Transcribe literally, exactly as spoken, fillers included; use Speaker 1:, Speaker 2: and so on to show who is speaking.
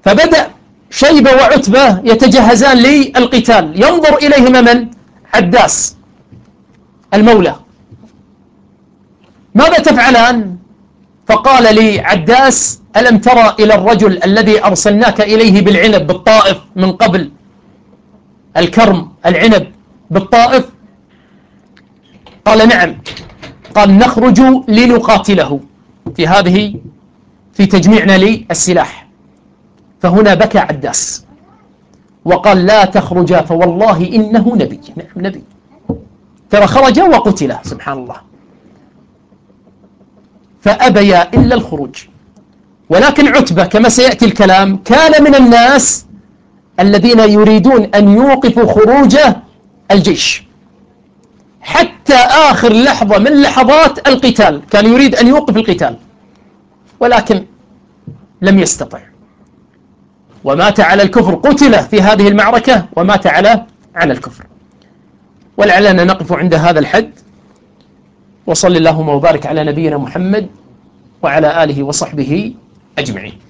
Speaker 1: فبدأ شيبة وعتبة يتجهزان للقتال، ينظر إليهما من؟ عداس المولى. ماذا تفعلان؟ فقال لي عداس: ألم ترى إلى الرجل الذي أرسلناك إليه بالعنب بالطائف من قبل؟ الكرم العنب بالطائف. قال: نعم. قال: نخرج لنقاتله في هذه في تجميعنا للسلاح. فهنا بكى عداس وقال: لا تخرجا فوالله إنه نبي. نعم نبي، ترى خرج وقتل سبحان الله. فأبيا إلا الخروج. ولكن عتبة كما سيأتي الكلام كان من الناس الذين يريدون أن يوقفوا خروج الجيش حتى آخر لحظة من لحظات القتال، كان يريد أن يوقف القتال ولكن لم يستطع، ومات على الكفر، قتل في هذه المعركة ومات على على الكفر. ولعلنا نقف عند هذا الحد، وصل اللهم وبارك على نبينا محمد وعلى آله وصحبه أجمعين.